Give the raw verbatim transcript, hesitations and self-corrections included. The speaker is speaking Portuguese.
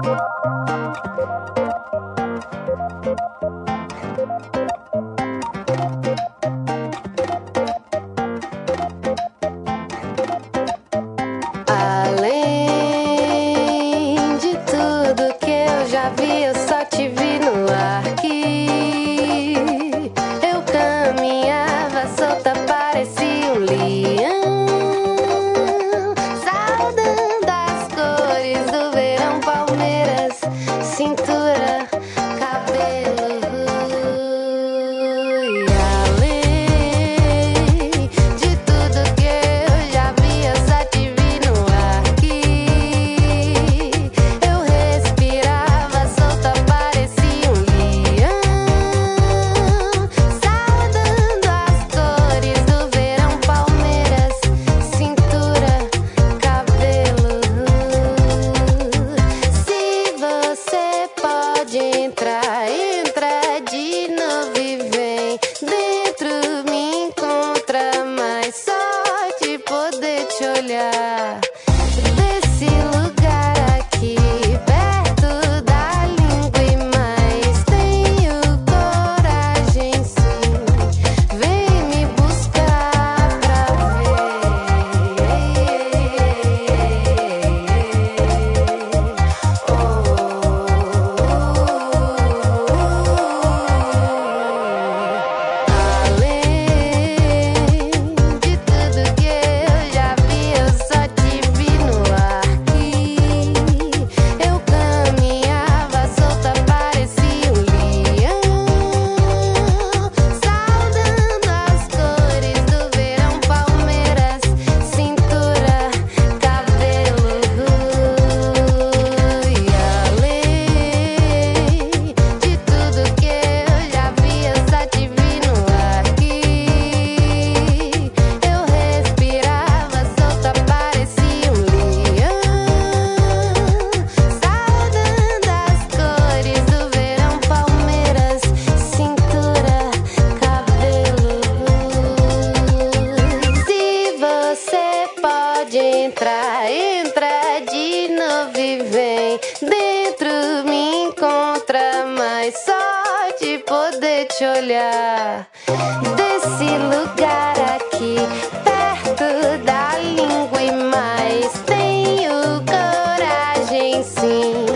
Além de tudo que eu já vi, eu só te vi no ar que eu caminhava solta, parecia um leão, saudando as cores do verão, palmeiras, cintura, cabelo. E além de tudo que eu já vi, eu só te vi no ar que eu respirava solta, parecia um leão, saudando as cores do verão, palmeiras, cintura, cabelo. Se você pode entrar, entra de novo e vem dentro, me encontra, mas só de poder te olhar desse lugar aqui, perto da língua, e mais tenho coragem sim, vem me buscar pra Além de tudo que eu já vi, eu só te vi no ar que eu caminhava solta, parecia um leão, saudando as cores do verão, palmeiras, cintura, cabelo. E além de tudo que eu já vi, eu só te vi no ar que eu respirava solta, parecia um leão, saudando as cores do verão, palmeiras, cintura, cabelo. Se você pode entrar, entra de novo e vem dentro, me encontra, mas só de poder te olhar desse lugar aqui, perto da língua, e mais tenho coragem sim,